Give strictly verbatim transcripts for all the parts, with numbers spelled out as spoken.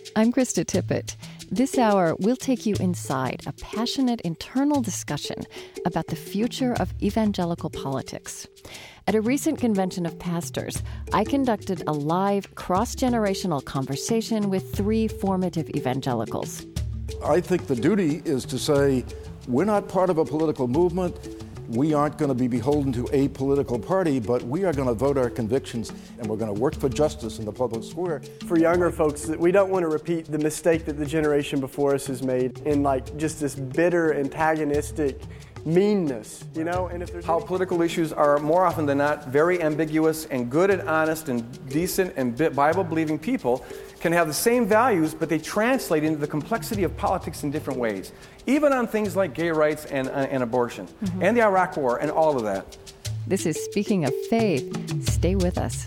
I'm Krista Tippett. This hour, we'll take you inside a passionate internal discussion about the future of evangelical politics. At a recent convention of pastors, I conducted a live, cross-generational conversation with three formative evangelicals. I think the duty is to say, we're not part of a political movement. We aren't going to be beholden to a political party, but we are going to vote our convictions, and we're going to work for justice in the public square. For younger folks, we don't want to repeat the mistake that the generation before us has made in like just this bitter, antagonistic meanness, you know? And if there's how political issues are more often than not very ambiguous, and good and honest and decent and Bible-believing people can have the same values, but they translate into the complexity of politics in different ways, even on things like gay rights and, uh, and abortion, mm-hmm. and the Iraq War and all of that. This is Speaking of Faith. Stay with us.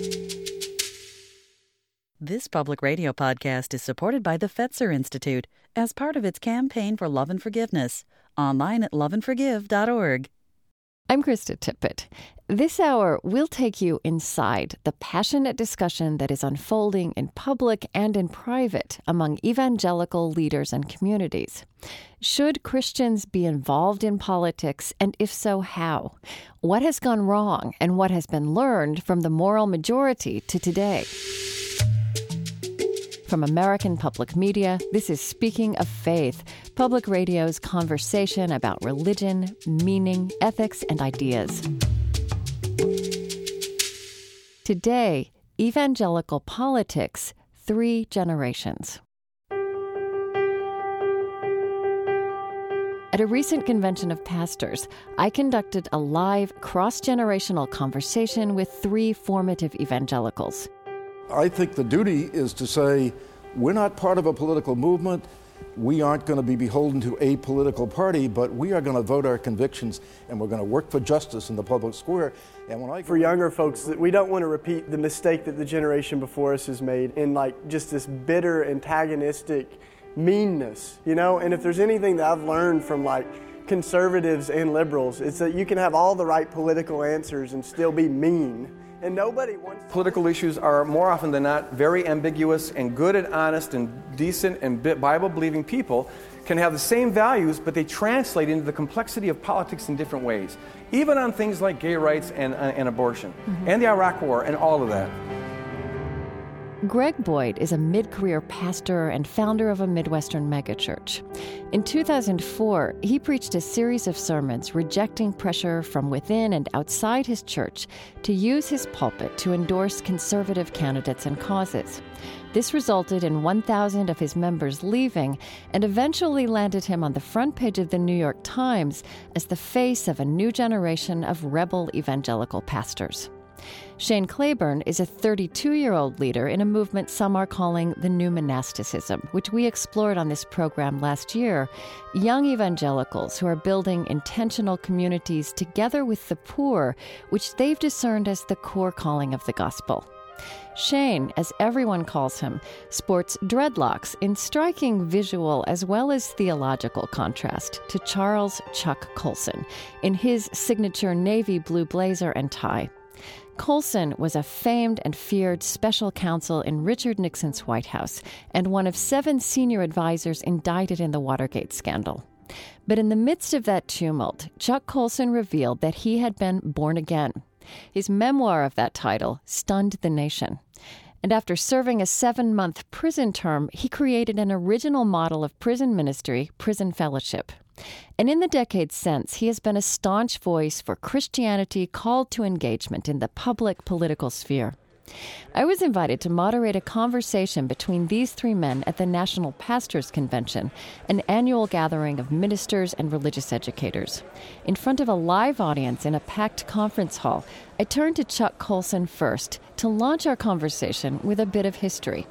This public radio podcast is supported by the Fetzer Institute as part of its campaign for love and forgiveness. Online at love and forgive dot org. I'm Krista Tippett. This hour, we'll take you inside the passionate discussion that is unfolding in public and in private among evangelical leaders and communities. Should Christians be involved in politics, and if so, how? What has gone wrong, and what has been learned from the moral majority to today? From American Public Media, this is Speaking of Faith, public radio's conversation about religion, meaning, ethics, and ideas. Today, evangelical politics, three generations. At a recent convention of pastors, I conducted a live, cross-generational conversation with three formative evangelicals. I think the duty is to say, we're not part of a political movement. We aren't going to be beholden to a political party, but we are going to vote our convictions, and we're going to work for justice in the public square. And when I For younger folks, we don't want to repeat the mistake that the generation before us has made in like just this bitter, antagonistic meanness, you know? And if there's anything that I've learned from like conservatives and liberals, it's that you can have all the right political answers and still be mean. And nobody wants to... Political issues are more often than not very ambiguous, and good and honest and decent and Bible-believing people can have the same values, but they translate into the complexity of politics in different ways, even on things like gay rights and, uh, and abortion, mm-hmm. and the Iraq War and all of that. Greg Boyd is a mid-career pastor and founder of a Midwestern megachurch. In two thousand four, he preached a series of sermons rejecting pressure from within and outside his church to use his pulpit to endorse conservative candidates and causes. This resulted in one thousand of his members leaving and eventually landed him on the front page of the New York Times as the face of a new generation of rebel evangelical pastors. Shane Claiborne is a thirty-two-year-old leader in a movement some are calling the New Monasticism, which we explored on this program last year. Young evangelicals who are building intentional communities together with the poor, which they've discerned as the core calling of the gospel. Shane, as everyone calls him, sports dreadlocks in striking visual as well as theological contrast to Charles Chuck Colson in his signature navy blue blazer and tie. Colson was a famed and feared special counsel in Richard Nixon's White House and one of seven senior advisors indicted in the Watergate scandal. But in the midst of that tumult, Chuck Colson revealed that he had been born again. His memoir of that title stunned the nation. And after serving a seven-month prison term, he created an original model of prison ministry, Prison Fellowship. And in the decades since, he has been a staunch voice for Christianity called to engagement in the public political sphere. I was invited to moderate a conversation between these three men at the National Pastors Convention, an annual gathering of ministers and religious educators. In front of a live audience in a packed conference hall, I turned to Chuck Colson first to launch our conversation with a bit of history.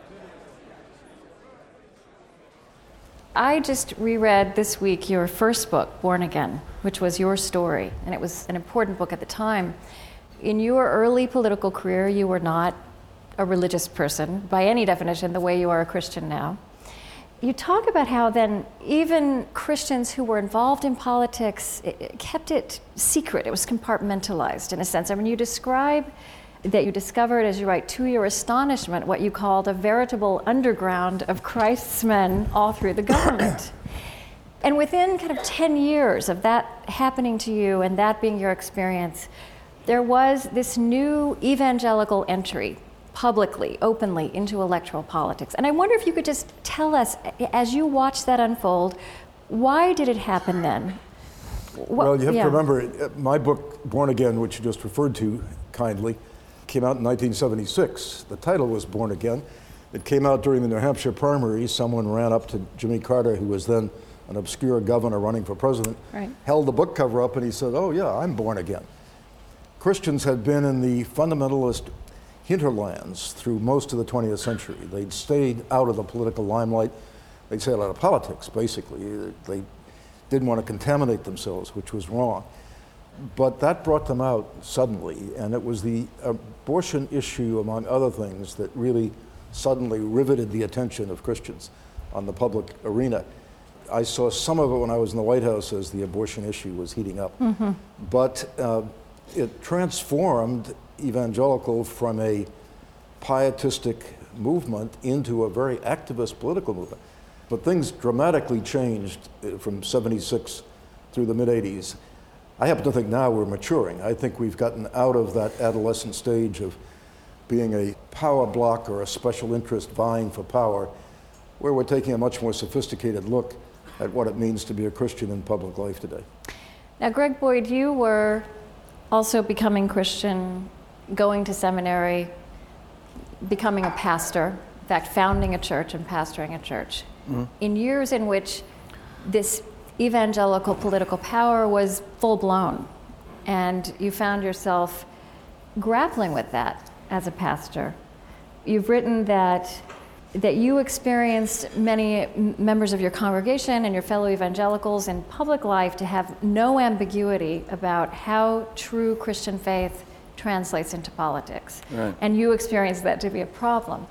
I just reread this week your first book, Born Again, which was your story, and it was an important book at the time. In your early political career, you were not a religious person, by any definition, the way you are a Christian now. You talk about how then even Christians who were involved in politics it, it kept it secret. It was compartmentalized in a sense. I mean, you describe that you discovered, as you write, to your astonishment, what you called a veritable underground of Christ's men all through the government. And within kind of ten years of that happening to you and that being your experience, there was this new evangelical entry, publicly, openly, into electoral politics. And I wonder if you could just tell us, as you watched that unfold, why did it happen then? What, well, you have yeah. to remember, my book, Born Again, which you just referred to kindly, came out in nineteen seventy-six. The title was Born Again. It came out during the New Hampshire primaries. Someone ran up to Jimmy Carter, who was then an obscure governor running for president, right. held the book cover up, and he said, oh yeah, I'm born again. Christians had been in the fundamentalist hinterlands through most of the twentieth century. They'd stayed out of the political limelight. They'd stayed out of politics, basically. They didn't want to contaminate themselves, which was wrong. But that brought them out suddenly, and it was the abortion issue, among other things, that really suddenly riveted the attention of Christians on the public arena. I saw some of it when I was in the White House as the abortion issue was heating up. Mm-hmm. But uh, it transformed evangelical from a pietistic movement into a very activist political movement. But things dramatically changed from seventy-six through the mid-eighties. I happen to think now we're maturing. I think we've gotten out of that adolescent stage of being a power block or a special interest vying for power, where we're taking a much more sophisticated look at what it means to be a Christian in public life today. Now, Greg Boyd, you were also becoming Christian, going to seminary, becoming a pastor, in fact, founding a church and pastoring a church. Mm-hmm. In years in which this evangelical political power was full-blown, and you found yourself grappling with that as a pastor. You've written that that you experienced many members of your congregation and your fellow evangelicals in public life to have no ambiguity about how true Christian faith translates into politics. Right. And you experienced that to be a problem.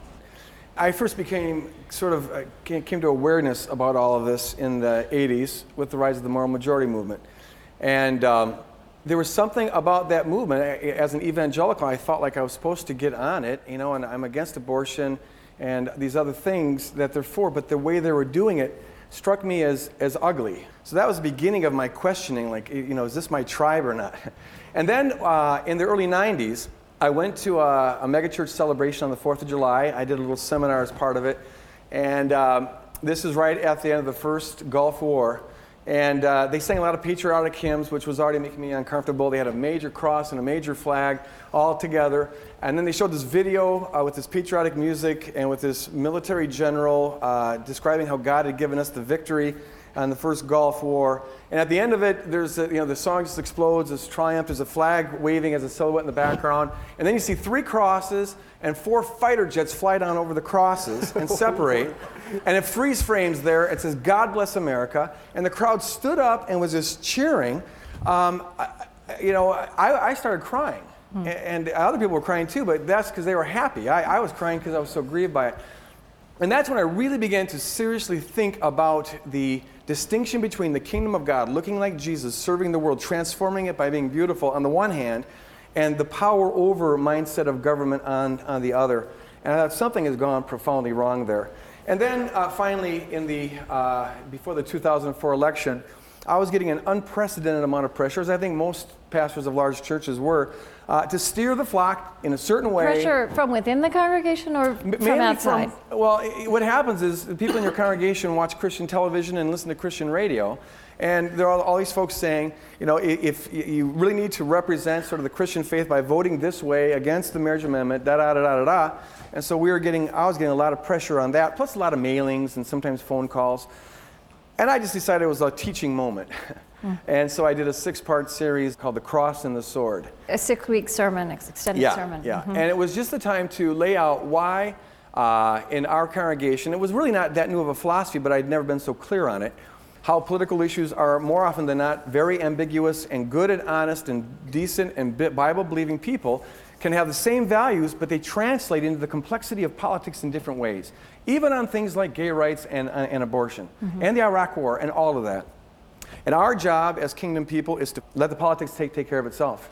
I first became sort of, uh, came to awareness about all of this in the eighties with the rise of the moral majority movement. And um, there was something about that movement. As an evangelical, I felt like I was supposed to get on it, you know, and I'm against abortion and these other things that they're for, but the way they were doing it struck me as, as ugly. So that was the beginning of my questioning, like, you know, is this my tribe or not? And then uh, in the early nineties, I went to a, a megachurch celebration on the fourth of July. I did a little seminar as part of it. And um, this is right at the end of the first Gulf War. And uh, they sang a lot of patriotic hymns, which was already making me uncomfortable. They had a major cross and a major flag all together. And then they showed this video uh, with this patriotic music and with this military general uh, describing how God had given us the victory on the first Gulf War. And at the end of it, there's a, you know, the song just explodes, this triumph, there's a flag waving as a silhouette in the background. And then you see three crosses and four fighter jets fly down over the crosses and separate. And it freeze frames there. It says, God bless America. And the crowd stood up and was just cheering. Um, I, you know, I, I started crying. Hmm. And other people were crying too, but that's because they were happy. I, I was crying because I was so grieved by it. And that's when I really began to seriously think about the distinction between the kingdom of God, looking like Jesus, serving the world, transforming it by being beautiful on the one hand, and the power over mindset of government on, on the other. And I thought something has gone profoundly wrong there. And then uh, finally, in the uh, before the two thousand four election, I was getting an unprecedented amount of pressure, as I think most pastors of large churches were, uh, to steer the flock in a certain way. Pressure from within the congregation or from Mainly outside? From, well, it, what happens is people in your congregation watch Christian television and listen to Christian radio, and there are all these folks saying, you know, if you really need to represent sort of the Christian faith by voting this way against the marriage amendment, da da da da da da. And so we were getting, I was getting a lot of pressure on that, plus a lot of mailings and sometimes phone calls. And I just decided it was a teaching moment. Mm. And so I did a six-part series called The Cross and the Sword. A six-week sermon, extended yeah, sermon. Yeah, Mm-hmm. And it was just the time to lay out why uh, in our congregation, it was really not that new of a philosophy, but I'd never been so clear on it, how political issues are more often than not very ambiguous, and good and honest and decent and Bible-believing people can have the same values, but they translate into the complexity of politics in different ways, even on things like gay rights and, uh, and abortion, mm-hmm. and the Iraq War and all of that. And our job as kingdom people is to let the politics take, take care of itself.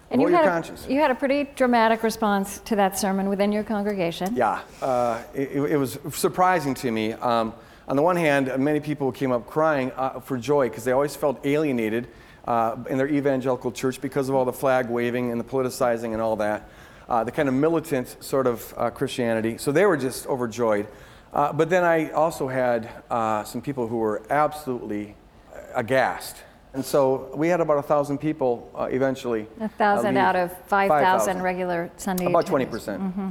And Vote you your had, conscience. A, you had a pretty dramatic response to that sermon within your congregation. Yeah, uh, it, it was surprising to me. Um, on the one hand, many people came up crying uh, for joy because they always felt alienated uh, in their evangelical church because of all the flag waving and the politicizing and all that, uh, the kind of militant sort of uh, Christianity. So they were just overjoyed. Uh, but then I also had uh, some people who were absolutely aghast. And so we had about a thousand people uh, eventually. A thousand uh, out of five thousand regular Sunday. About twenty percent. Mm-hmm.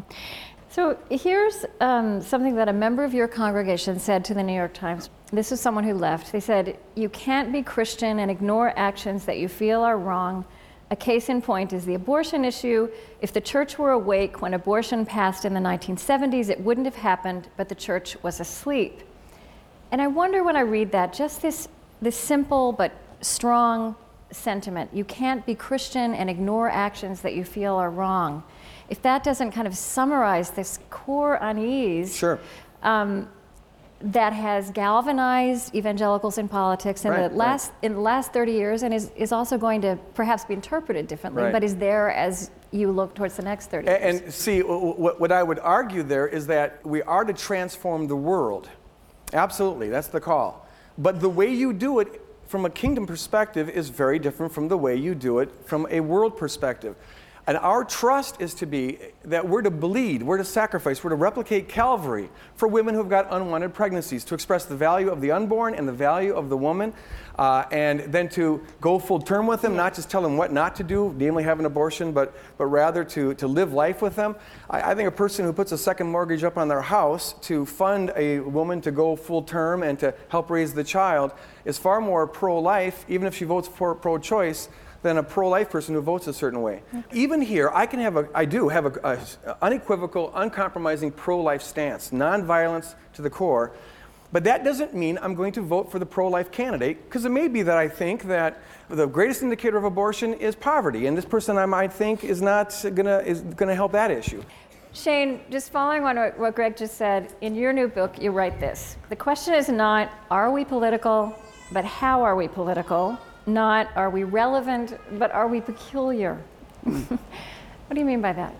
So here's um, something that a member of your congregation said to the New York Times. This is someone who left. They said, "You can't be Christian and ignore actions that you feel are wrong. A case in point is the abortion issue. If the church were awake when abortion passed in the nineteen seventies, it wouldn't have happened, but the church was asleep." And I wonder when I read that, just this, this simple but strong sentiment, you can't be Christian and ignore actions that you feel are wrong. If that doesn't kind of summarize this core unease Sure. um, that has galvanized evangelicals in politics in, right, the last, right. in the last thirty years and is, is also going to perhaps be interpreted differently, right. but is there as you look towards the next thirty and, years. And see, what, what I would argue there is that we are to transform the world. Absolutely, that's the call. But the way you do it from a kingdom perspective is very different from the way you do it from a world perspective. And our trust is to be that we're to bleed, we're to sacrifice, we're to replicate Calvary for women who've got unwanted pregnancies, to express the value of the unborn and the value of the woman, uh, and then to go full term with them, not just tell them what not to do, namely have an abortion, but, but rather to, to live life with them. I, I think a person who puts a second mortgage up on their house to fund a woman to go full term and to help raise the child is far more pro-life, even if she votes for pro-choice, than a pro-life person who votes a certain way. Okay. Even here, I can have a, I do have a, a unequivocal, uncompromising pro-life stance, nonviolence to the core, but that doesn't mean I'm going to vote for the pro-life candidate, because it may be that I think that the greatest indicator of abortion is poverty, and this person I might think is not gonna is gonna help that issue. Shane, just following on what Greg just said, in your new book, you write this: the question is not, are we political, but how are we political? Not, are we relevant, but are we peculiar? What do you mean by that?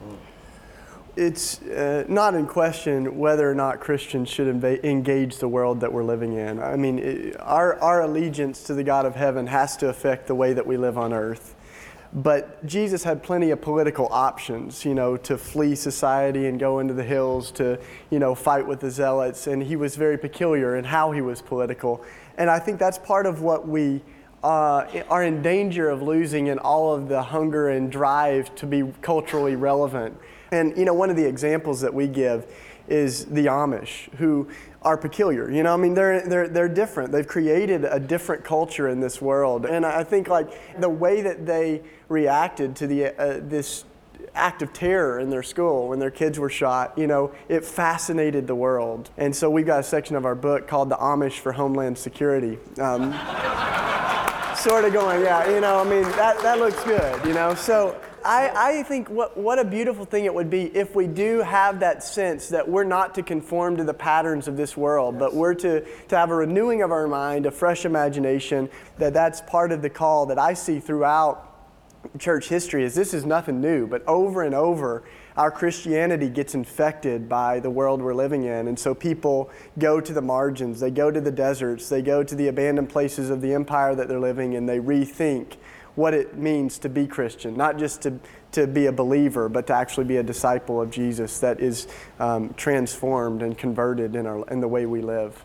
It's uh, not in question whether or not Christians should inv- engage the world that we're living in. I mean, it, our, our allegiance to the God of heaven has to affect the way that we live on earth. But Jesus had plenty of political options, you know, to flee society and go into the hills to, you know, fight with the zealots. And he was very peculiar in how he was political. And I think that's part of what we Uh, are in danger of losing in all of the hunger and drive to be culturally relevant. And, you know, one of the examples that we give is the Amish, who are peculiar. You know, I mean, they're, they're, they're different. They've created a different culture in this world. And I think, like, the way that they reacted to the uh, this act of terror in their school when their kids were shot, you know, it fascinated the world. And so we've got a section of our book called The Amish for Homeland Security. Um, sort of going, yeah, you know, I mean, that, that looks good, you know. So I, I think what, what a beautiful thing it would be if we do have that sense that we're not to conform to the patterns of this world, yes. but we're to, to have a renewing of our mind, a fresh imagination, that that's part of the call that I see throughout church history. Is this is nothing new, but over and over, our Christianity gets infected by the world we're living in. And so people go to the margins, they go to the deserts, they go to the abandoned places of the empire that they're living in, they rethink what it means to be Christian, not just to, to be a believer, but to actually be a disciple of Jesus that is um, transformed and converted in, our, in the way we live.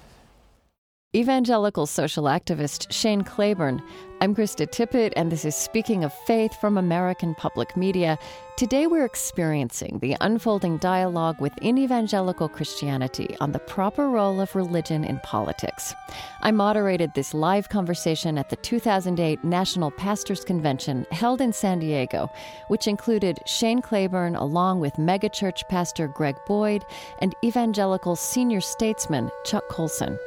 Evangelical social activist Shane Claiborne. I'm Krista Tippett, and this is Speaking of Faith from American Public Media. Today we're experiencing the unfolding dialogue within evangelical Christianity on the proper role of religion in politics. I moderated this live conversation at the two thousand eight National Pastors Convention held in San Diego, which included Shane Claiborne along with megachurch pastor Greg Boyd and evangelical senior statesman Chuck Colson.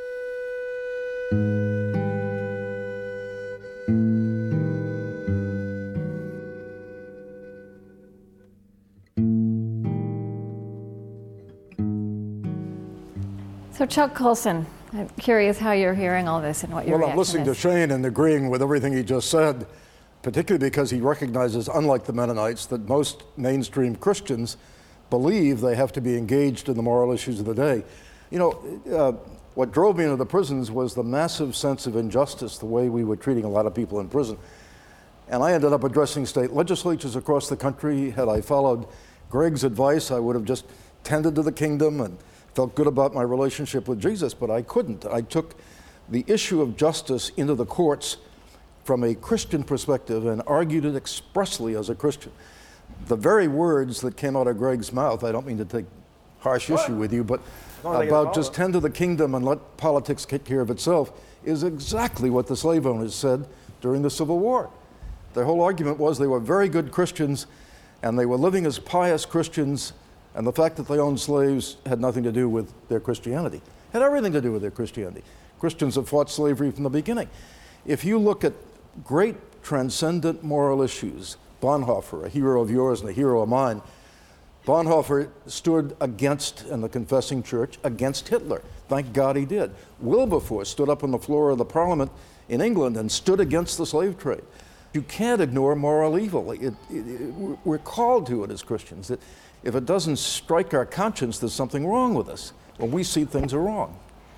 So Chuck Colson, I'm curious how you're hearing all this and what your well, reaction I'm listening is. to Shane and agreeing with everything he just said. particularly because he recognizes, unlike the Mennonites, that most mainstream Christians believe they have to be engaged in the moral issues of the day. You know, uh, what drove me into the prisons was the massive sense of injustice, the way we were treating a lot of people in prison. And I ended up addressing state legislatures across the country. Had I followed Greg's advice, I would have just tended to the kingdom and felt good about my relationship with Jesus, but I couldn't. I took the issue of justice into the courts from a Christian perspective and argued it expressly as a Christian. The very words that came out of Greg's mouth, I don't mean to take harsh issue with you, but about just tend to the kingdom and let politics take care of itself, is exactly what the slave owners said during the Civil War. Their whole argument was they were very good Christians and they were living as pious Christians, and the fact that they owned slaves had nothing to do with their Christianity. It had everything to do with their Christianity. Christians have fought slavery from the beginning. If you look at great transcendent moral issues, Bonhoeffer, a hero of yours and a hero of mine, Bonhoeffer stood against, in the Confessing Church, against Hitler. Thank God he did. Wilberforce stood up on the floor of the Parliament in England and stood against the slave trade. You can't ignore moral evil. It, it, it, we're called to it as Christians. It, if it doesn't strike our conscience, there's something wrong with us when we see things are wrong.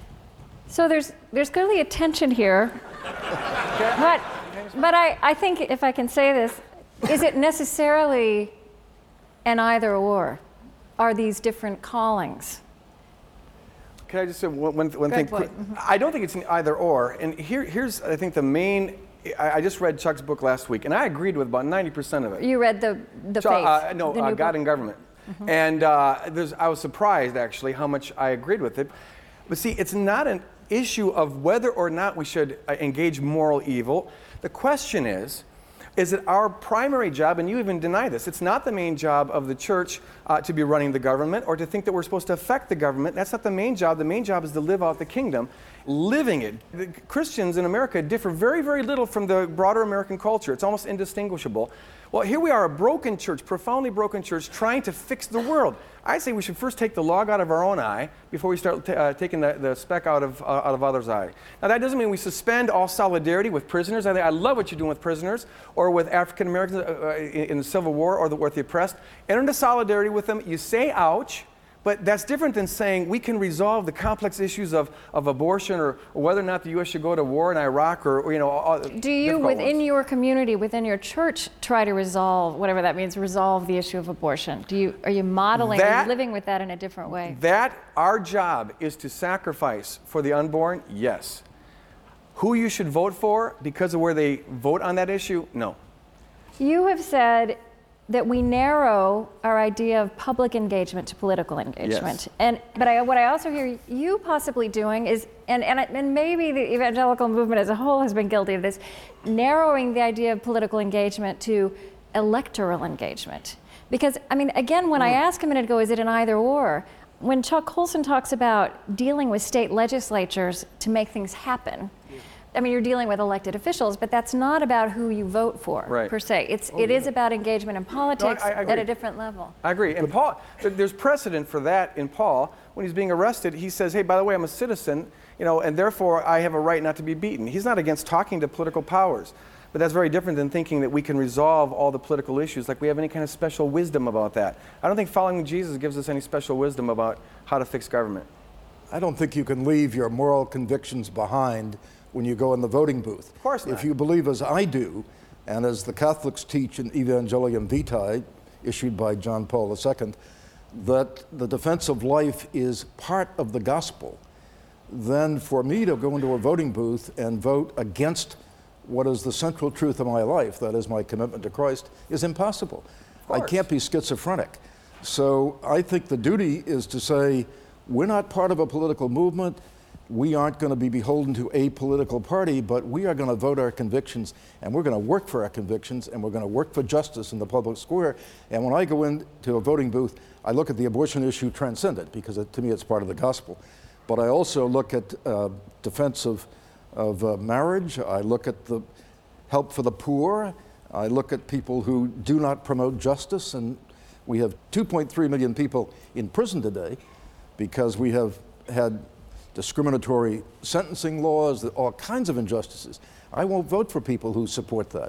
So there's there's clearly a tension here. but but I, I think, if I can say this, is it necessarily an either or? Are these different callings? Can I just say one, one, one Greg thing? Boyd. Mm-hmm. I don't think it's an either or. And here, here's, I think, the main. I, I just read Chuck's book last week, and I agreed with about ninety percent of it. You read the the Chuck, faith? uh, no, the uh, new God book? and Government. Mm-hmm. And uh, there's, I was surprised, actually, how much I agreed with it. But see, it's not an issue of whether or not we should uh, engage moral evil. The question is, is it our primary job, and you even deny this, it's not the main job of the church uh, to be running the government or to think that we're supposed to affect the government. That's not the main job. The main job is to live out the kingdom, living it. The Christians in America differ very, very little from the broader American culture. It's almost indistinguishable. Well, here we are, a broken church, profoundly broken church, trying to fix the world. I say we should first take the log out of our own eye before we start t- uh, taking the, the speck out of, uh, out of others' eye. Now, that doesn't mean we suspend all solidarity with prisoners. I, I love what you're doing with prisoners or with African Americans uh, in, in the Civil War or the, with the oppressed. Enter into solidarity with them. You say, ouch. But that's different than saying we can resolve the complex issues of, of abortion or, or whether or not the U S should go to war in Iraq or, or you know. All, Do you, within ones. your community, within your church, try to resolve, whatever that means, resolve the issue of abortion? Do you, are you modeling, that, are you living with that in a different way? That, our job is to sacrifice for the unborn, yes. Who you should vote for because of where they vote on that issue, no. You have said that we narrow our idea of public engagement to political engagement. Yes. And but I, what I also hear you possibly doing is, and, and, and maybe the evangelical movement as a whole has been guilty of this, narrowing the idea of political engagement to electoral engagement. Because, I mean, again, when mm. I asked a minute ago, is it an either or? When Chuck Colson talks about dealing with state legislatures to make things happen, I mean, you're dealing with elected officials, but that's not about who you vote for, right. per se. It's, oh, it yeah. is about engagement in politics no, I, I at a different level. I agree. And Paul, there's precedent for that in Paul. When he's being arrested, he says, hey, by the way, I'm a citizen, you know, and therefore I have a right not to be beaten. He's not against talking to political powers. But that's very different than thinking that we can resolve all the political issues, like we have any kind of special wisdom about that. I don't think following Jesus gives us any special wisdom about how to fix government. I don't think you can leave your moral convictions behind when you go in the voting booth. Of course not. If you believe as I do, and as the Catholics teach in Evangelium Vitae, issued by John Paul the Second, that the defense of life is part of the gospel, then for me to go into a voting booth and vote against what is the central truth of my life, that is my commitment to Christ, is impossible. I can't be schizophrenic. So I think the duty is to say, we're not part of a political movement. We aren't going to be beholden to a political party, but we are going to vote our convictions, and we're going to work for our convictions, and we're going to work for justice in the public square. And when I go into a voting booth, I look at the abortion issue transcendent, because it, to me it's part of the gospel. But I also look at uh, defense of, of uh, marriage. I look at the help for the poor. I look at people who do not promote justice, and we have two point three million people in prison today because we have had discriminatory sentencing laws, all kinds of injustices. I won't vote for people who support that.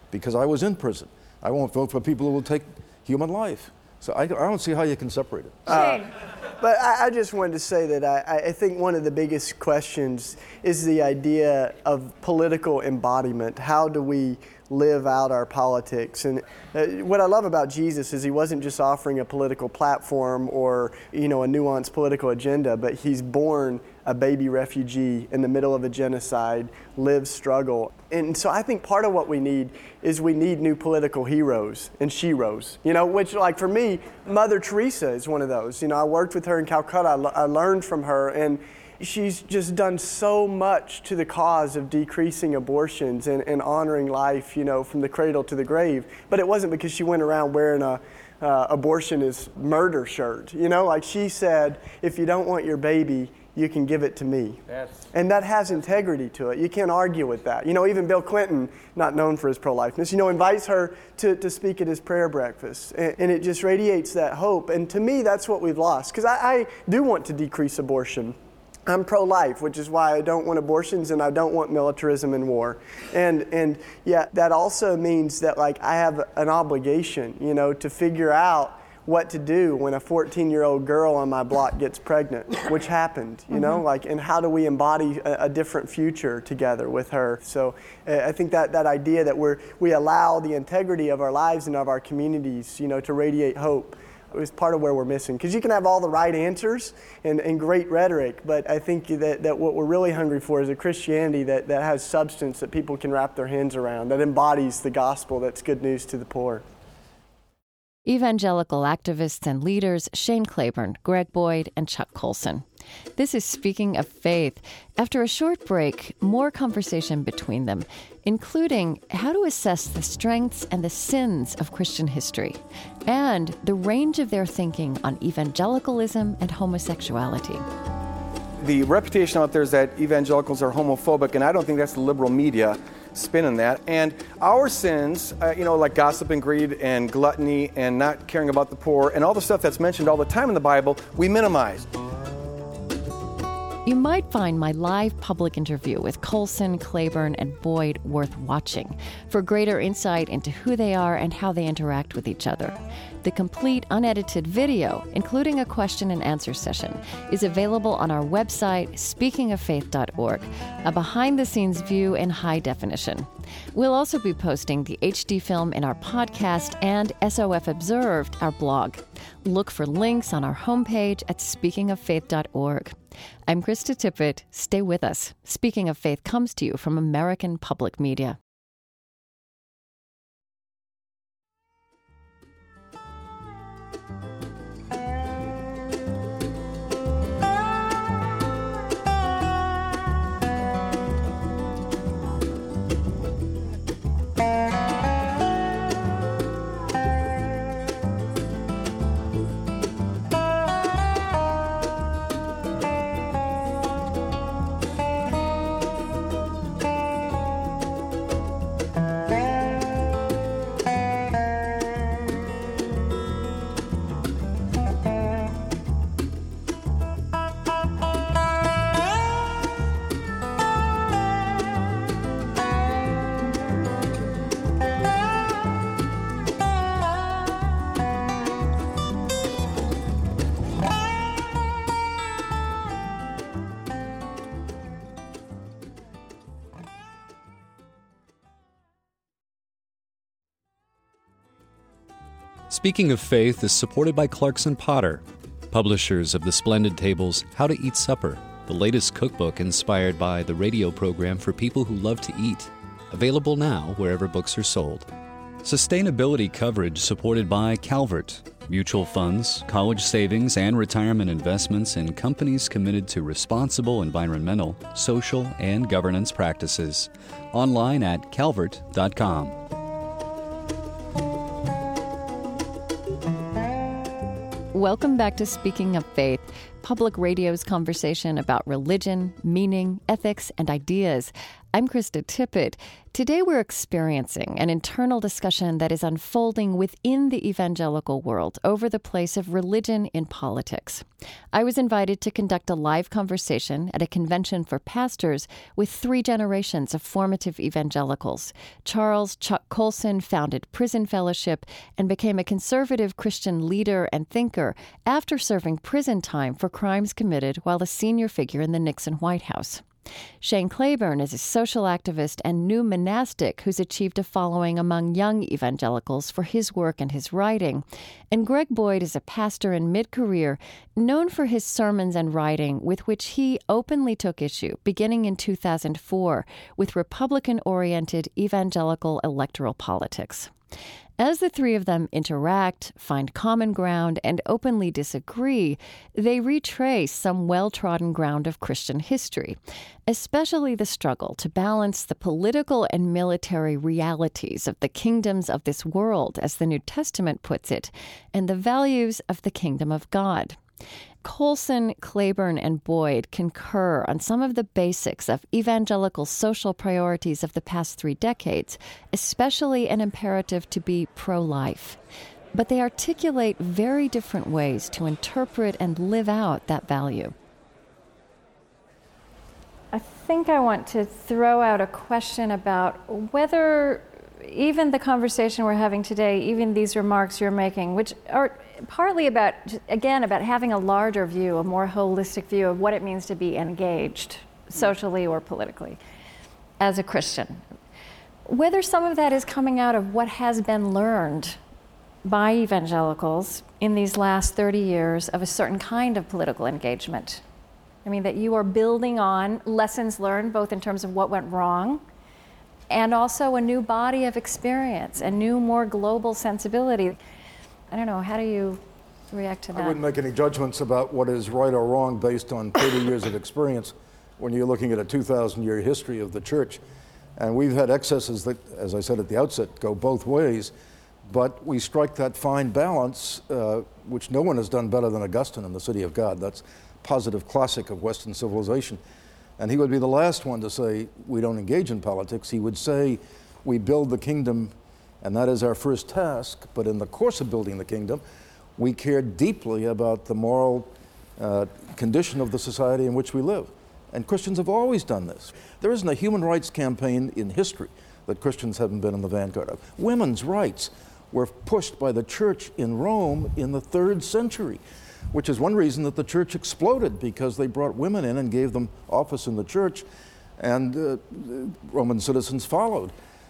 because I was in prison. I won't vote for people who will take human life. So I, I don't see how you can separate it. Uh, but I, I just wanted to say that I, I think one of the biggest questions is the idea of political embodiment. How do we live out our politics? And uh, what I love about Jesus is he wasn't just offering a political platform or, you know, a nuanced political agenda, but he's born a baby refugee in the middle of a genocide, lives struggle. And so I think part of what we need is we need new political heroes and sheroes, you know, which, like for me, Mother Teresa is one of those. You know, I worked with her in Calcutta, I, l- I learned from her, and she's just done so much to the cause of decreasing abortions and, and honoring life, you know, from the cradle to the grave. But it wasn't because she went around wearing a uh, abortion is murder shirt. You know, like she said, if you don't want your baby, you can give it to me. Yes. And that has integrity to it. You can't argue with that. You know, even Bill Clinton, not known for his pro-lifeness, you know, invites her to, to speak at his prayer breakfast. And, and it just radiates that hope. And to me, that's what we've lost. Because I, I do want to decrease abortion. I'm pro-life, which is why I don't want abortions and I don't want militarism and war. And and yeah, that also means that like I have an obligation, you know, to figure out what to do when a fourteen-year-old girl on my block gets pregnant, which happened, you know, mm-hmm. like, and how do we embody a, a different future together with her? So uh, I think that that idea that we're we allow the integrity of our lives and of our communities, you know, to radiate hope is part of where we're missing. Because you can have all the right answers and, and great rhetoric, but I think that, that what we're really hungry for is a Christianity that, that has substance that people can wrap their hands around, that embodies the gospel that's good news to the poor. Evangelical activists and leaders Shane Claiborne, Greg Boyd, and Chuck Colson. This is Speaking of Faith. After a short break, more conversation between them, including how to assess the strengths and the sins of Christian history, and the range of their thinking on evangelicalism and homosexuality. The reputation out there is that evangelicals are homophobic, and I don't think that's the liberal media spin on that. And our sins, uh, you know, like gossip and greed and gluttony and not caring about the poor and all the stuff that's mentioned all the time in the Bible, we minimize. You might find my live public interview with Colson, Claiborne, and Boyd worth watching for greater insight into who they are and how they interact with each other. The complete unedited video, including a question and answer session, is available on our website, speaking of faith dot org, a behind-the-scenes view in high definition. We'll also be posting the H D film in our podcast and S O F Observed, our blog. Look for links on our homepage at speaking of faith dot org. I'm Krista Tippett. Stay with us. Speaking of Faith comes to you from American Public Media. Speaking of Faith is supported by Clarkson Potter, publishers of the splendid tables How to Eat Supper, the latest cookbook inspired by the radio program for people who love to eat, available now wherever books are sold. Sustainability coverage supported by Calvert, mutual funds, college savings, and retirement investments in companies committed to responsible environmental, social, and governance practices. Online at calvert dot com. Welcome back to Speaking of Faith, public radio's conversation about religion, meaning, ethics, and ideas. I'm Krista Tippett. Today we're experiencing an internal discussion that is unfolding within the evangelical world over the place of religion in politics. I was invited to conduct a live conversation at a convention for pastors with three generations of formative evangelicals. Charles Chuck Colson founded Prison Fellowship and became a conservative Christian leader and thinker after serving prison time for crimes committed while a senior figure in the Nixon White House. Shane Claiborne is a social activist and new monastic who's achieved a following among young evangelicals for his work and his writing. And Greg Boyd is a pastor in mid-career, known for his sermons and writing with which he openly took issue, beginning in two thousand four, with Republican-oriented evangelical electoral politics. As the three of them interact, find common ground, and openly disagree, they retrace some well-trodden ground of Christian history, especially the struggle to balance the political and military realities of the kingdoms of this world, as the New Testament puts it, and the values of the kingdom of God. Colson, Claiborne, and Boyd concur on some of the basics of evangelical social priorities of the past three decades, especially an imperative to be pro-life. But they articulate very different ways to interpret and live out that value. I think I want to throw out a question about whether even the conversation we're having today, even these remarks you're making, which are partly about, again, about having a larger view, a more holistic view of what it means to be engaged socially or politically as a Christian. Whether some of that is coming out of what has been learned by evangelicals in these last thirty years of a certain kind of political engagement. I mean, that you are building on lessons learned both in terms of what went wrong and also a new body of experience, a new, more global sensibility. I don't know, how do you react to that? I wouldn't make any judgments about what is right or wrong based on thirty years of experience when you're looking at a two thousand year history of the church. And we've had excesses that, as I said at the outset, go both ways, but we strike that fine balance, uh, which no one has done better than Augustine in The City of God. That's positive classic of Western civilization. And he would be the last one to say we don't engage in politics. He would say we build the kingdom, and that is our first task. But in the course of building the kingdom, we care deeply about the moral uh, condition of the society in which we live. And Christians have always done this. There isn't a human rights campaign in history that Christians haven't been in the vanguard of. Women's rights were pushed by the church in Rome in the third century, which is one reason that the church exploded, because they brought women in and gave them office in the church, and uh, Roman citizens followed.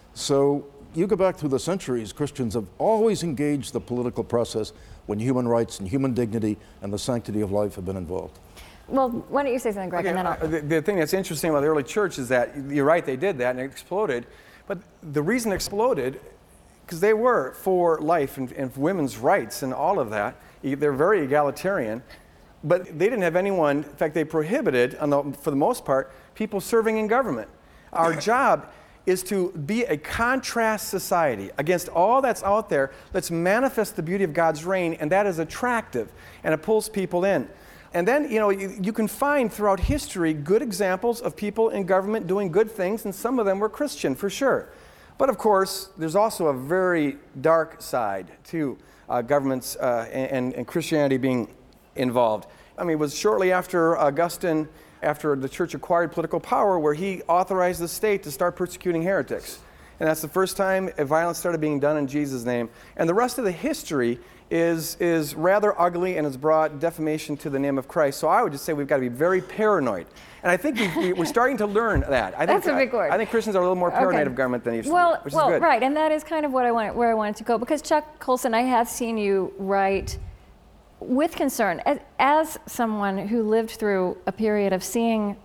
So you go back through the centuries, Christians have always engaged the political process when human rights and human dignity and the sanctity of life have been involved. Well, why don't you say something, Greg, okay, and then I'll... uh, the, the thing that's interesting about the early church is that, you're right, they did that and it exploded, but the reason it exploded, because they were for life and, and women's rights and all of that. They're very egalitarian, but they didn't have anyone, in fact, they prohibited, on the, for the most part, people serving in government. Our job is to be a contrast society against all that's out there. Let's manifest the beauty of God's reign, and that is attractive, and it pulls people in. And then, you know, you, you can find throughout history good examples of people in government doing good things, and some of them were Christian, for sure. But of course, there's also a very dark side to uh, governments uh, and, and Christianity being involved. I mean, it was shortly after Augustine, after the church acquired political power, where he authorized the state to start persecuting heretics. And that's the first time violence started being done in Jesus' name. And the rest of the history is, is rather ugly and has brought defamation to the name of Christ. So I would just say we've got to be very paranoid. And I think we, we're starting to learn that. I think, That's a big word. I, I think Christians are a little more paranoid Okay. of government than used well, to be, which well, is good. Right, and that is kind of what I wanted, where I wanted to go. Because Chuck Colson, I have seen you write with concern, as, as someone who lived through a period of seeing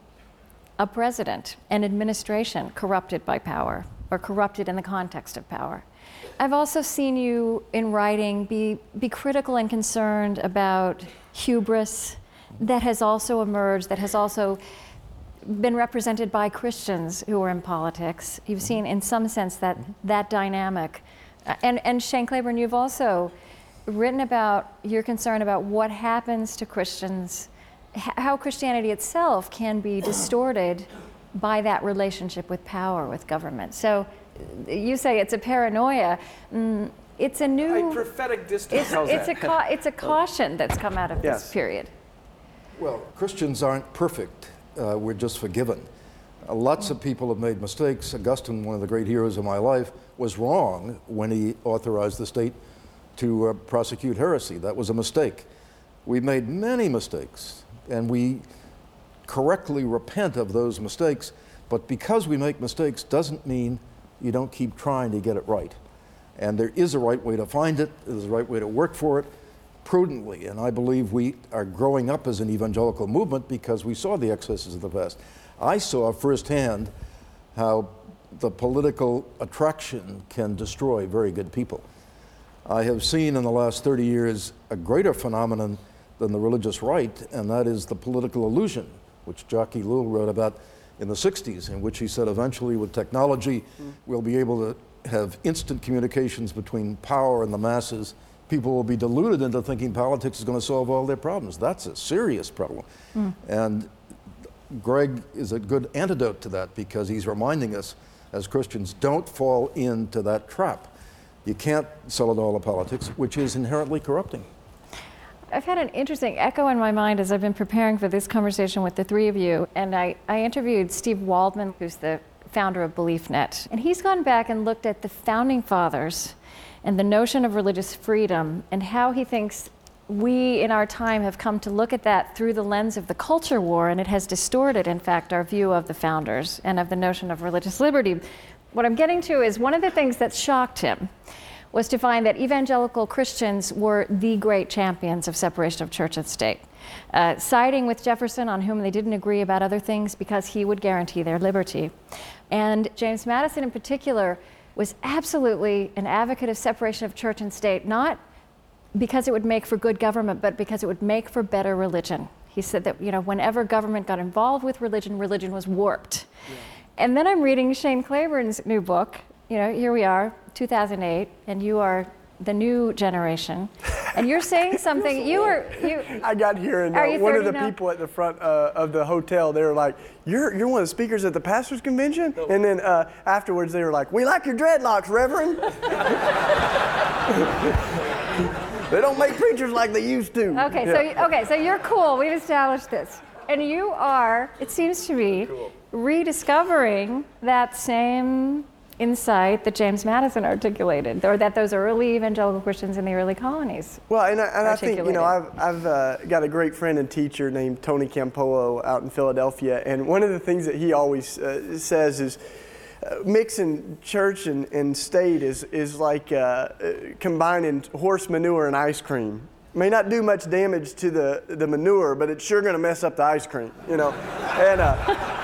a president, an administration corrupted by power, or corrupted in the context of power. I've also seen you in writing be, be critical and concerned about hubris that has also emerged, that has also been represented by Christians who are in politics. You've seen, in some sense, that that dynamic. Uh, and, and Shane Claiborne, you've also written about your concern about what happens to Christians, h- how Christianity itself can be distorted by that relationship with power, with government. So you say it's a paranoia. Mm, it's a new... A prophetic distance it's, tells it's that. A ca- it's a caution that's come out of Yes. this period. Well, Christians aren't perfect. Uh, we're just forgiven. Uh, lots of people have made mistakes. Augustine, one of the great heroes of my life, was wrong when he authorized the state to uh, prosecute heresy. That was a mistake. We've made many mistakes, and we correctly repent of those mistakes, but because we make mistakes doesn't mean you don't keep trying to get it right. And there is a right way to find it, there's a right way to work for it, prudently, and I believe we are growing up as an evangelical movement because we saw the excesses of the past. I saw firsthand how the political attraction can destroy very good people. I have seen in the last thirty years a greater phenomenon than the religious right, and that is the political illusion, which Jacques Ellul wrote about in the sixties, in which he said eventually with technology mm. we'll be able to have instant communications between power and the masses. People will be deluded into thinking politics is going to solve all their problems. That's a serious problem. Mm. And Greg is a good antidote to that because he's reminding us as Christians, don't fall into that trap. You can't sell it all to politics, which is inherently corrupting. I've had an interesting echo in my mind as I've been preparing for this conversation with the three of you. And I, I interviewed Steve Waldman, who's the founder of BeliefNet. And he's gone back and looked at the founding fathers and the notion of religious freedom and how he thinks we in our time have come to look at that through the lens of the culture war, and it has distorted, in fact, our view of the founders and of the notion of religious liberty. What I'm getting to is one of the things that shocked him was to find that evangelical Christians were the great champions of separation of church and state, uh, siding with Jefferson, on whom they didn't agree about other things because he would guarantee their liberty. And James Madison in particular was absolutely an advocate of separation of church and state, not because it would make for good government, but because it would make for better religion. He said that, you know, whenever government got involved with religion, religion was warped. Yeah. And then I'm reading Shane Claiborne's new book. You know, here we are, two thousand eight, and you are the new generation, and you're saying something. You were you. I got here, and uh, one of the now? people at the front uh, of the hotel, they were like, "You're you're one of the speakers at the pastors' convention," no. and then uh, afterwards they were like, "We like your dreadlocks, Reverend." They don't make preachers like they used to. Okay, yeah. so okay, so you're cool. We've established this, and you are, it seems to me, cool. rediscovering that same insight that James Madison articulated, or that those early evangelical Christians in the early colonies. Well, and I, and I think, you know, I've, I've uh, got a great friend and teacher named Tony Campolo out in Philadelphia, and one of the things that he always uh, says is, Uh, mixing church and, and state is, is like uh, uh, combining horse manure and ice cream. May not do much damage to the, the manure, but it's sure going to mess up the ice cream, you know. And, uh,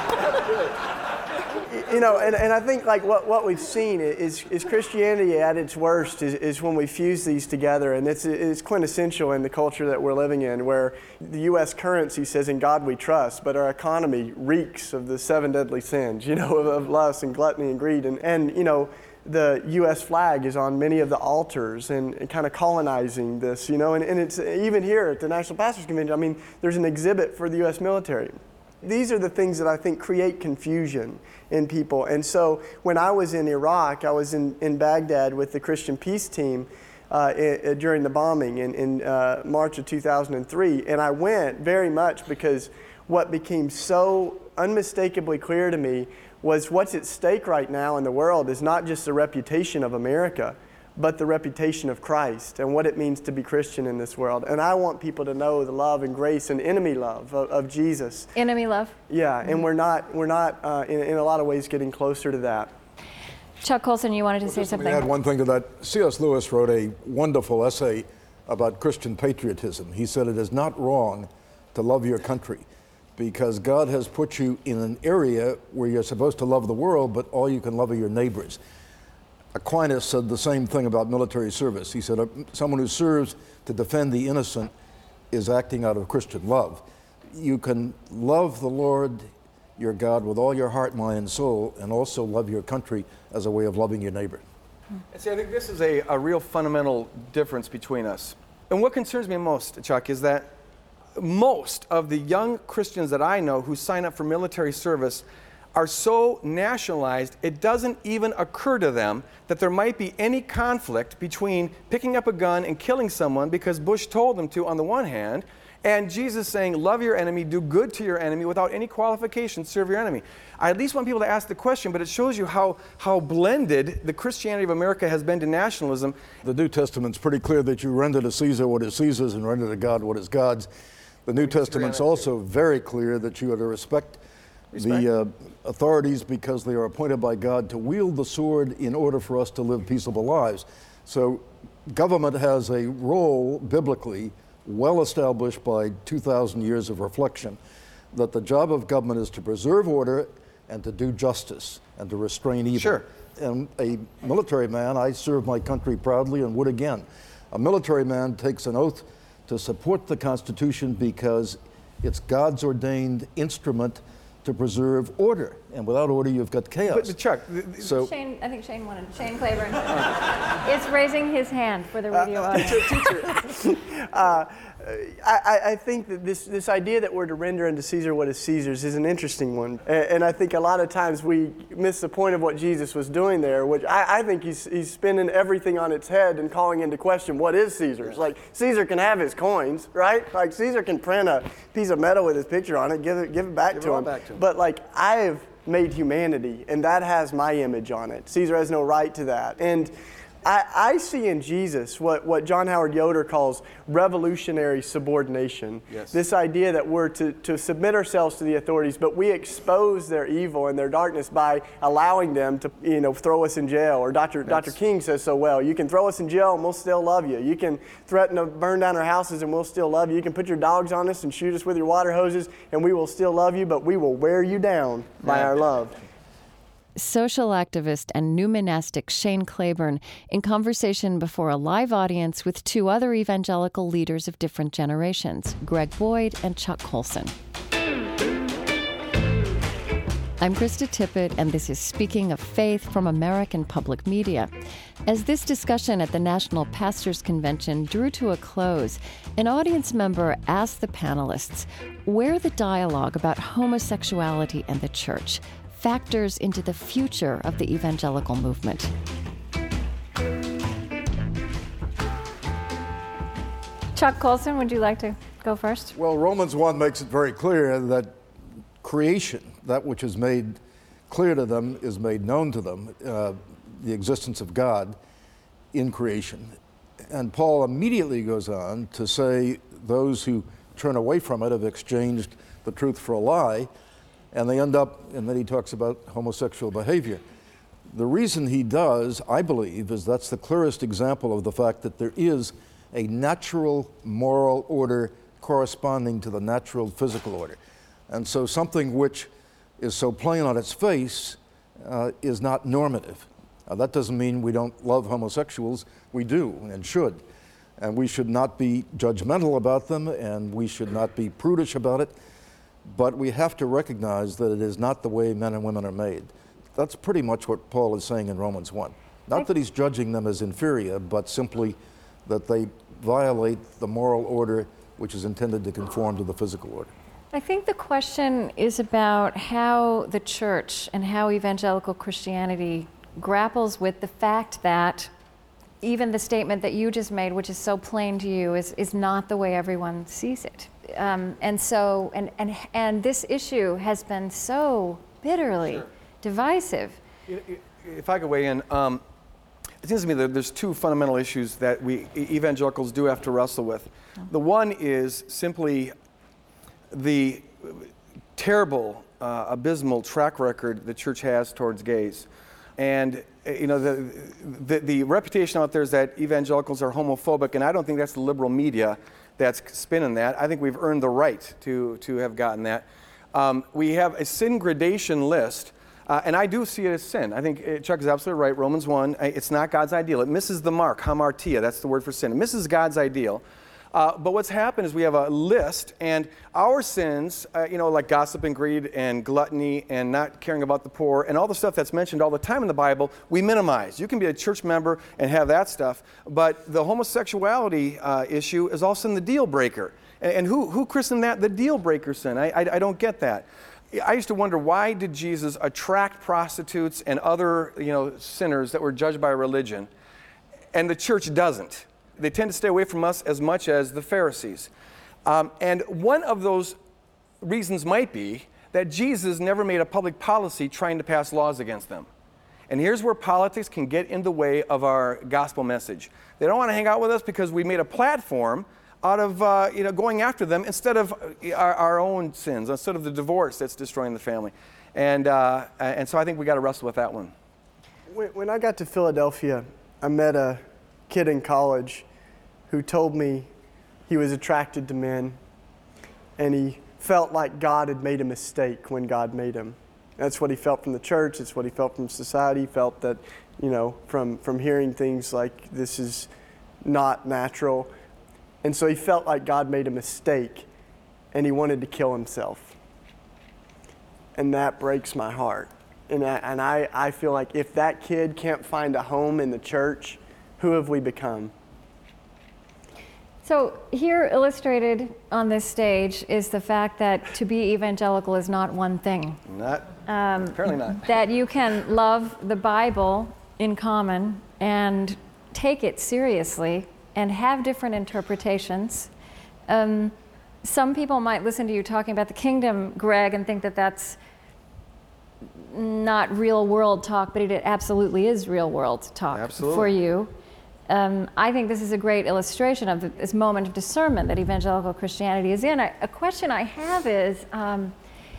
you know, and, and I think like what, what we've seen is, is Christianity at its worst is, is when we fuse these together, and it's, it's quintessential in the culture that we're living in, where the U S currency says, "In God we trust," but our economy reeks of the seven deadly sins, you know, of, of lust and gluttony and greed. And, and, you know, the U S flag is on many of the altars and, and kind of colonizing this, you know, and, and it's even here at the National Pastors Convention, I mean, there's an exhibit for the U S military. These are the things that I think create confusion in people. And so when I was in Iraq, I was in, in Baghdad with the Christian Peace Team uh, I, during the bombing in, in uh, March of two thousand three. And I went very much because what became so unmistakably clear to me was what's at stake right now in the world is not just the reputation of America, but the reputation of Christ and what it means to be Christian in this world. And I want people to know the love and grace and enemy love of, of Jesus. Enemy love? Yeah, mm-hmm. and we're not, we're not uh, in, in a lot of ways getting closer to that. Chuck Colson, you wanted to well, say something? Let me add one thing to that. C S Lewis wrote a wonderful essay about Christian patriotism. He said it is not wrong to love your country because God has put you in an area where you're supposed to love the world, but all you can love are your neighbors. Aquinas said the same thing about military service. He said, someone who serves to defend the innocent is acting out of Christian love. You can love the Lord, your God, with all your heart, mind, and soul, and also love your country as a way of loving your neighbor. And see, I think this is a, a real fundamental difference between us. And what concerns me most, Chuck, is that most of the young Christians that I know who sign up for military service are so nationalized, it doesn't even occur to them that there might be any conflict between picking up a gun and killing someone because Bush told them to on the one hand, and Jesus saying, love your enemy, do good to your enemy without any qualification, serve your enemy. I at least want people to ask the question, but it shows you how, how blended the Christianity of America has been to nationalism. The New Testament's pretty clear that you render to Caesar what is Caesar's and render to God what is God's. The New Testament's also very clear that you are to respect, respect. the uh, authorities because they are appointed by God to wield the sword in order for us to live peaceable lives. So government has a role biblically well established by two thousand years of reflection, that the job of government is to preserve order and to do justice and to restrain evil. Sure. And a military man, I serve my country proudly and would again. A military man takes an oath to support the Constitution because it's God's ordained instrument to preserve order. And without order, you've got chaos. But, Chuck, th- so Shane, I think Shane wanted, Shane Claiborne is raising his hand for the radio uh, audience. uh, I, I think that this, this idea that we're to render unto Caesar what is Caesar's is an interesting one. And, and I think a lot of times we miss the point of what Jesus was doing there, which I, I think he's, he's spinning everything on its head and calling into question what is Caesar's. Like, Caesar can have his coins, right? Like, Caesar can print a piece of metal with his picture on it, give it, give it back, give to, it him. back to him. But, like, I've made humanity, and that has my image on it. Caesar has no right to that. And I, I see in Jesus what, what John Howard Yoder calls revolutionary subordination. Yes. This idea that we're to, to submit ourselves to the authorities, but we expose their evil and their darkness by allowing them to, you know, throw us in jail. Or Doctor Doctor King says so well, you can throw us in jail and we'll still love you. You can threaten to burn down our houses and we'll still love you. You can put your dogs on us and shoot us with your water hoses and we will still love you, but we will wear you down by our love. Social activist and new monastic Shane Claiborne in conversation before a live audience with two other evangelical leaders of different generations, Greg Boyd and Chuck Colson. I'm Krista Tippett, and this is Speaking of Faith from American Public Media. As this discussion at the National Pastors Convention drew to a close, an audience member asked the panelists where the dialogue about homosexuality and the church factors into the future of the evangelical movement. Chuck Colson, would you like to go first? Well, Romans one makes it very clear that creation, that which is made clear to them, is made known to them, uh, the existence of God in creation. And Paul immediately goes on to say those who turn away from it have exchanged the truth for a lie, and they end up, and then he talks about homosexual behavior. The reason he does, I believe, is that's the clearest example of the fact that there is a natural moral order corresponding to the natural physical order. And so something which is so plain on its face uh, is not normative. Now, that doesn't mean we don't love homosexuals. We do and should. And we should not be judgmental about them, and we should not be prudish about it. But we have to recognize that it is not the way men and women are made. That's pretty much what Paul is saying in Romans one. Not that he's judging them as inferior, but simply that they violate the moral order which is intended to conform to the physical order. I think the question is about how the church and how evangelical Christianity grapples with the fact that even the statement that you just made, which is so plain to you, is, is not the way everyone sees it. Um, and so, and, and and this issue has been so bitterly sure. divisive. If I could weigh in, um, it seems to me that there's two fundamental issues that we evangelicals do have to wrestle with. Oh. The one is simply the terrible, uh, abysmal track record the church has towards gays. And you know, the, the the reputation out there is that evangelicals are homophobic, and I don't think that's the liberal media that's spinning that. I think we've earned the right to, to have gotten that. Um, we have a sin gradation list, uh, and I do see it as sin. I think uh, Chuck is absolutely right. Romans one, it's not God's ideal. It misses the mark, hamartia, that's the word for sin. It misses God's ideal. Uh, but what's happened is we have a list, and our sins, uh, you know, like gossip and greed and gluttony and not caring about the poor and all the stuff that's mentioned all the time in the Bible, we minimize. You can be a church member and have that stuff, but the homosexuality uh, issue is all of a sudden the deal breaker. And, and who, who christened that the deal breaker sin? I, I, I don't get that. I used to wonder, why did Jesus attract prostitutes and other, you know, sinners that were judged by religion, and the church doesn't? They tend to stay away from us as much as the Pharisees. Um, and one of those reasons might be that Jesus never made a public policy trying to pass laws against them. And here's where politics can get in the way of our gospel message. They don't want to hang out with us because we made a platform out of uh, you know, going after them instead of our, our own sins, instead of the divorce that's destroying the family. And, uh, and so I think we got to wrestle with that one. When, when I got to Philadelphia, I met a kid in college who told me he was attracted to men, and he felt like God had made a mistake when God made him. That's what he felt from the church. It's what he felt from society. He felt that, you know, from, from hearing things like this is not natural. And so he felt like God made a mistake, and he wanted to kill himself. And that breaks my heart. And I, and I, I feel like if that kid can't find a home in the church, who have we become? So here illustrated on this stage is the fact that to be evangelical is not one thing. Not, um, apparently not. That you can love the Bible in common and take it seriously and have different interpretations. Um, some people might listen to you talking about the kingdom, Greg, and think that that's not real world talk, but it absolutely is real world talk absolutely. For you. Um, I think this is a great illustration of this moment of discernment that evangelical Christianity is in. I, a question I have is, um,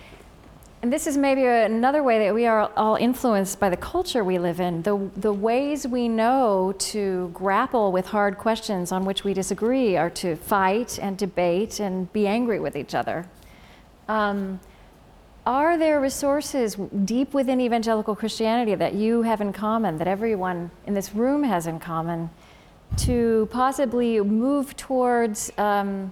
and this is maybe another way that we are all influenced by the culture we live in, the, the ways we know to grapple with hard questions on which we disagree are to fight and debate and be angry with each other. Um, Are there resources deep within evangelical Christianity that you have in common, that everyone in this room has in common, to possibly move towards, um,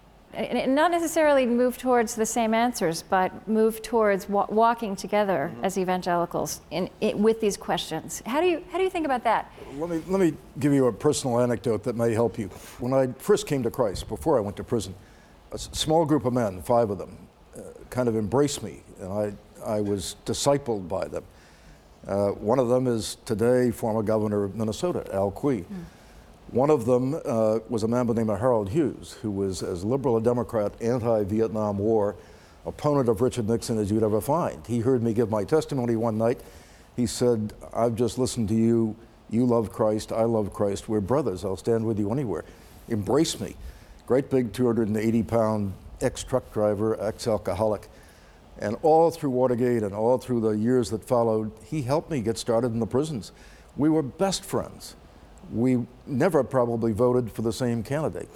not necessarily move towards the same answers, but move towards wa- walking together mm-hmm. as evangelicals in, in, with these questions? How do you how do you think about that? Let me let me give you a personal anecdote that may help you. When I first came to Christ, before I went to prison, a s- small group of men, five of them, kind of embraced me, and I, I was discipled by them. Uh, one of them is today former governor of Minnesota, Al Quie. Mm. One of them uh, was a man by the name of Harold Hughes, who was as liberal a Democrat, anti-Vietnam War, opponent of Richard Nixon as you'd ever find. He heard me give my testimony one night. He said, I've just listened to you. You love Christ. I love Christ. We're brothers. I'll stand with you anywhere. Embrace me. Great big two hundred eighty pound ex-truck driver, ex-alcoholic. And all through Watergate and all through the years that followed, he helped me get started in the prisons. We were best friends. We never probably voted for the same candidate.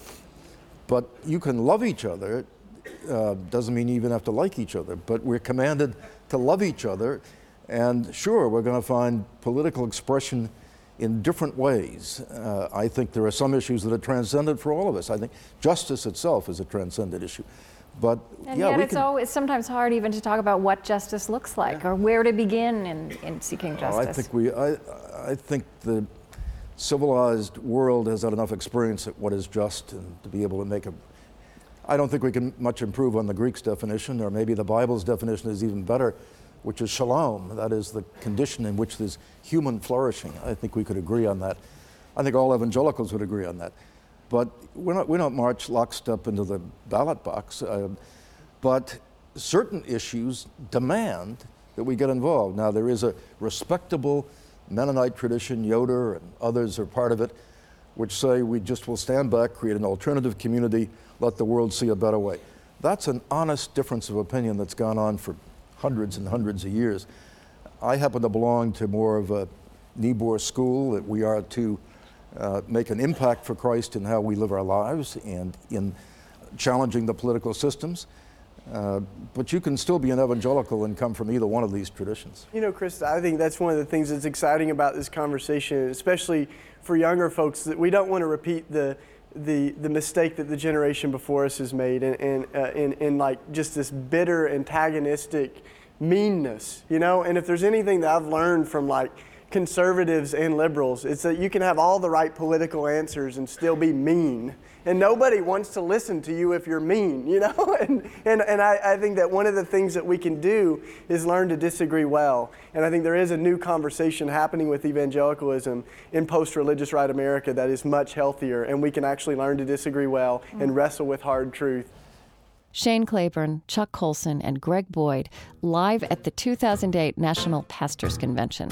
But you can love each other, uh, doesn't mean you even have to like each other, but we're commanded to love each other. And sure, we're going to find political expression in different ways. Uh, I think there are some issues that are transcendent for all of us. I think justice itself is a transcendent issue. But and yeah, yet we it's can, always sometimes hard even to talk about what justice looks like, yeah. or where to begin in, in seeking justice. Oh, I think we, I, I think the civilized world has had enough experience at what is just and to be able to make a. I don't think we can much improve on the Greek's definition, or maybe the Bible's definition is even better, which is shalom. That is the condition in which there's human flourishing. I think we could agree on that. I think all evangelicals would agree on that. But we're not, we don't march lockstep into the ballot box. Uh, but certain issues demand that we get involved. Now, there is a respectable Mennonite tradition, Yoder and others are part of it, which say we just will stand back, create an alternative community, let the world see a better way. That's an honest difference of opinion that's gone on for hundreds and hundreds of years. I happen to belong to more of a Niebuhr school, that we are to uh, make an impact for Christ in how we live our lives and in challenging the political systems. Uh, but you can still be an evangelical and come from either one of these traditions. You know, Chris, I think that's one of the things that's exciting about this conversation, especially for younger folks, that we don't want to repeat the the the mistake that the generation before us has made, and in, in, uh, in, in like just this bitter, antagonistic meanness, you know. And if there's anything that I've learned from like conservatives and liberals. It's that you can have all the right political answers and still be mean. And nobody wants to listen to you if you're mean, you know? And and, and I, I think that one of the things that we can do is learn to disagree well. And I think there is a new conversation happening with evangelicalism in post-religious right America that is much healthier, and we can actually learn to disagree well mm. and wrestle with hard truth. Shane Claiborne, Chuck Colson, and Greg Boyd live at the two thousand eight National Pastors Convention.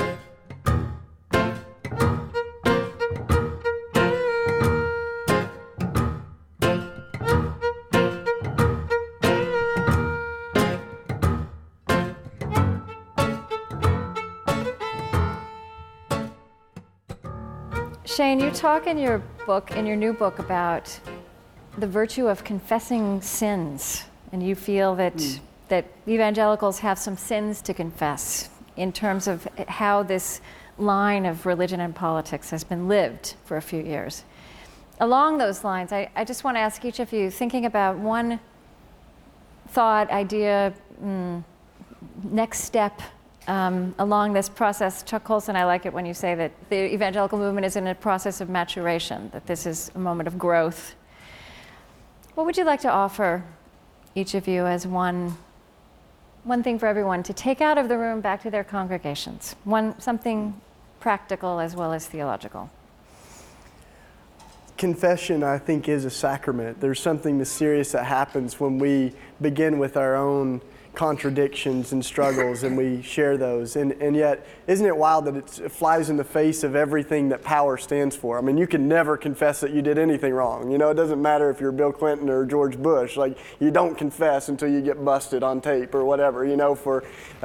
Shane, you talk in your book, in your new book, about the virtue of confessing sins, and you feel that mm. that evangelicals have some sins to confess in terms of how this line of religion and politics has been lived for a few years. Along those lines, I, I just want to ask each of you, thinking about one thought, idea, mm, next step Um, along this process. Chuck Colson, I like it when you say that the evangelical movement is in a process of maturation, that this is a moment of growth. What would you like to offer, each of you, as one, one thing for everyone to take out of the room back to their congregations? One, something practical as well as theological. Confession, I think, is a sacrament. There's something mysterious that happens when we begin with our own contradictions and struggles and we share those. And, and yet, isn't it wild that it's, it flies in the face of everything that power stands for? I mean, you can never confess that you did anything wrong. You know, it doesn't matter if you're Bill Clinton or George Bush. Like, you don't confess until you get busted on tape or whatever, you know, for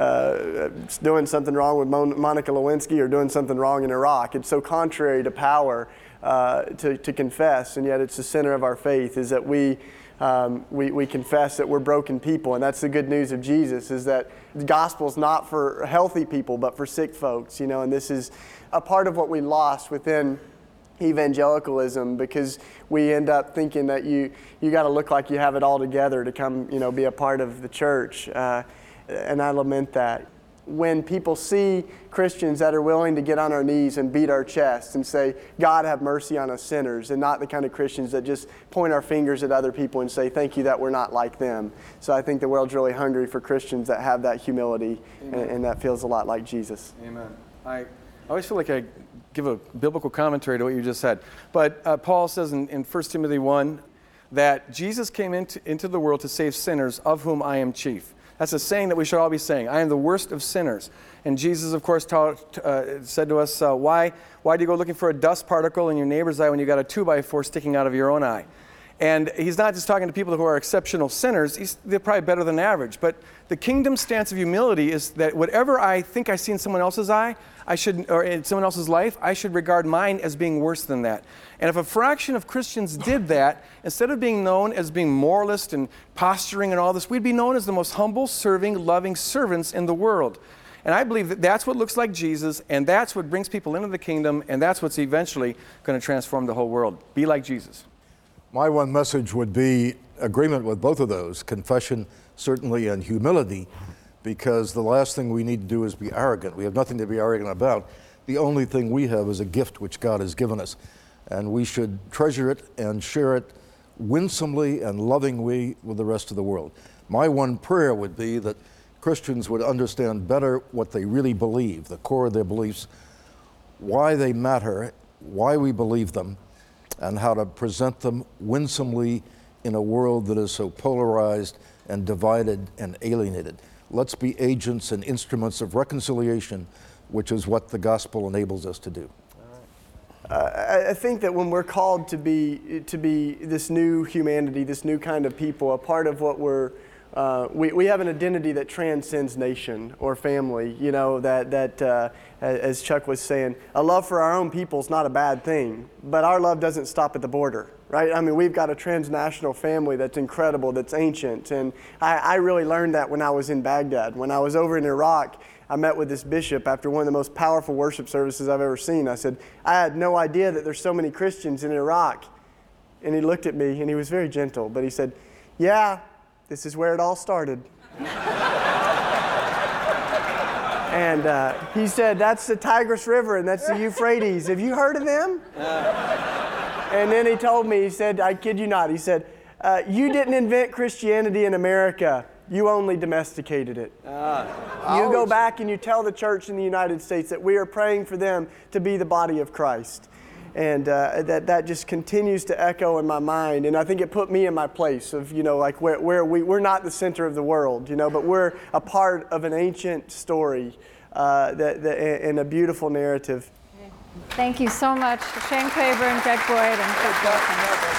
uh, doing something wrong with Mon- Monica Lewinsky or doing something wrong in Iraq. It's so contrary to power uh, to, to confess, and yet it's the center of our faith, is that we Um, we, we confess that we're broken people, and that's the good news of Jesus, is that the gospel is not for healthy people but for sick folks, you know, and this is a part of what we lost within evangelicalism, because we end up thinking that you you got to look like you have it all together to come, you know, be a part of the church, uh, and I lament that. When people see Christians that are willing to get on our knees and beat our chests and say, God, have mercy on us sinners, and not the kind of Christians that just point our fingers at other people and say, thank you that we're not like them. So I think the world's really hungry for Christians that have that humility, and, and that feels a lot like Jesus. Amen. I always feel like I give a biblical commentary to what you just said. But uh, Paul says in, in First Timothy one that Jesus came into, into the world to save sinners, of whom I am chief. That's a saying that we should all be saying. I am the worst of sinners. And Jesus, of course, taught, uh, said to us, uh, why, why do you go looking for a dust particle in your neighbor's eye when you got a two by four sticking out of your own eye? And he's not just talking to people who are exceptional sinners. He's, they're probably better than average. But the kingdom stance of humility is that whatever I think I see in someone else's eye, I should, or in someone else's life, I should regard mine as being worse than that. And if a fraction of Christians did that, instead of being known as being moralist and posturing and all this, we'd be known as the most humble, serving, loving servants in the world. And I believe that that's what looks like Jesus, and that's what brings people into the kingdom, and that's what's eventually going to transform the whole world. Be like Jesus. My one message would be agreement with both of those, confession certainly and humility, because the last thing we need to do is be arrogant. We have nothing to be arrogant about. The only thing we have is a gift which God has given us, and we should treasure it and share it winsomely and lovingly with the rest of the world. My one prayer would be that Christians would understand better what they really believe, the core of their beliefs, why they matter, why we believe them, and how to present them winsomely in a world that is so polarized and divided and alienated. Let's be agents and instruments of reconciliation, which is what the gospel enables us to do. Uh, I think that when we're called to be to be this new humanity, this new kind of people, a part of what we're Uh, we, we have an identity that transcends nation or family, you know, that, that uh, as Chuck was saying, a love for our own people is not a bad thing, but our love doesn't stop at the border, right? I mean, we've got a transnational family that's incredible, that's ancient, and I, I really learned that when I was in Baghdad. When I was over in Iraq, I met with this bishop after one of the most powerful worship services I've ever seen. I said, I had no idea that there's so many Christians in Iraq. And he looked at me, and he was very gentle, but he said, yeah, this is where it all started. And uh, he said, that's the Tigris River and that's the Euphrates. Have you heard of them? And then he told me, he said, I kid you not, he said, uh, you didn't invent Christianity in America. You only domesticated it. Uh, you go back and you tell the church in the United States that we are praying for them to be the body of Christ. And uh, that, that just continues to echo in my mind. And I think it put me in my place of, you know, like where, where we, we're not the center of the world, you know, but we're a part of an ancient story uh, that, that, and a beautiful narrative. Thank you so much, Shane Claiborne, Greg Boyd, and Kate Wilson.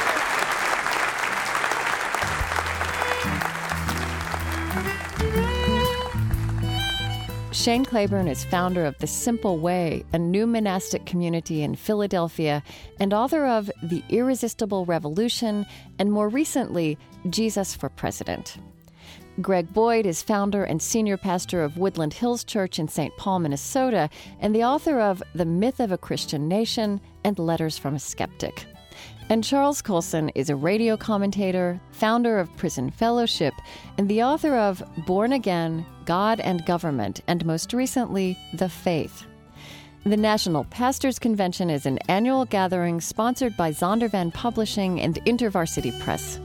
Shane Claiborne is founder of The Simple Way, a new monastic community in Philadelphia, and author of The Irresistible Revolution, and more recently, Jesus for President. Greg Boyd is founder and senior pastor of Woodland Hills Church in Saint Paul, Minnesota, and the author of The Myth of a Christian Nation and Letters from a Skeptic. And Charles Colson is a radio commentator, founder of Prison Fellowship, and the author of Born Again, God and Government, and most recently, The Faith. The National Pastors Convention is an annual gathering sponsored by Zondervan Publishing and InterVarsity Press.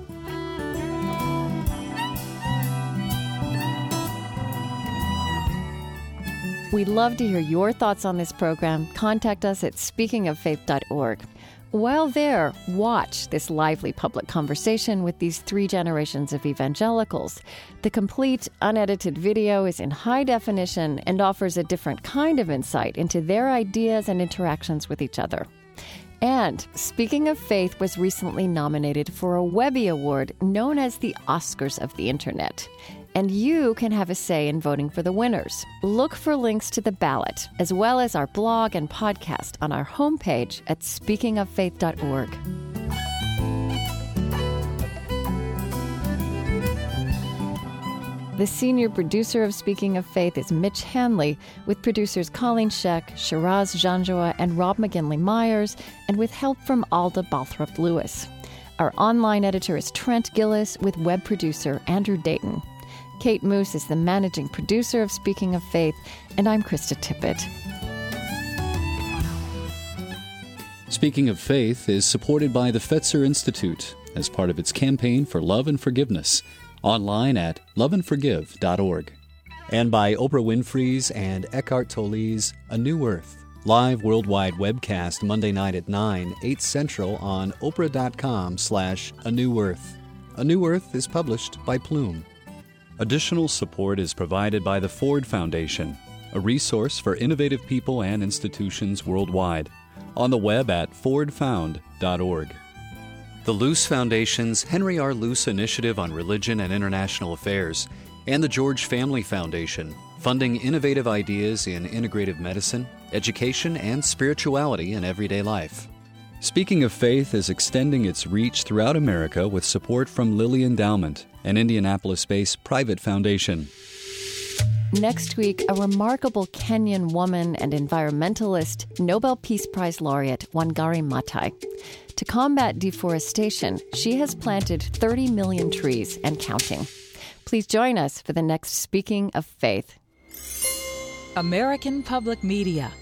We'd love to hear your thoughts on this program. Contact us at speaking of faith dot org. While there, watch this lively public conversation with these three generations of evangelicals. The complete, unedited video is in high definition and offers a different kind of insight into their ideas and interactions with each other. And Speaking of Faith was recently nominated for a Webby Award known as the Oscars of the Internet. And you can have a say in voting for the winners. Look for links to the ballot, as well as our blog and podcast on our homepage at speaking of faith dot org. The senior producer of Speaking of Faith is Mitch Hanley, with producers Colleen Scheck, Shiraz Janjoa, and Rob McGinley Myers, and with help from Alda Balthrop Lewis. Our online editor is Trent Gillis, with web producer Andrew Dayton. Kate Moose is the managing producer of Speaking of Faith, and I'm Krista Tippett. Speaking of Faith is supported by the Fetzer Institute as part of its campaign for love and forgiveness, online at love and forgive dot org. And by Oprah Winfrey's and Eckhart Tolle's A New Earth, live worldwide webcast Monday night at nine, eight Central on oprah.com slash A New Earth. A New Earth is published by Plume. Additional support is provided by the Ford Foundation, a resource for innovative people and institutions worldwide, on the web at ford found dot org. The Luce Foundation's Henry R. Luce Initiative on Religion and International Affairs, and the George Family Foundation, funding innovative ideas in integrative medicine, education, and spirituality in everyday life. Speaking of Faith is extending its reach throughout America with support from Lilly Endowment, an Indianapolis-based private foundation. Next week, a remarkable Kenyan woman and environmentalist, Nobel Peace Prize laureate Wangari Maathai. To combat deforestation, she has planted thirty million trees and counting. Please join us for the next Speaking of Faith. American Public Media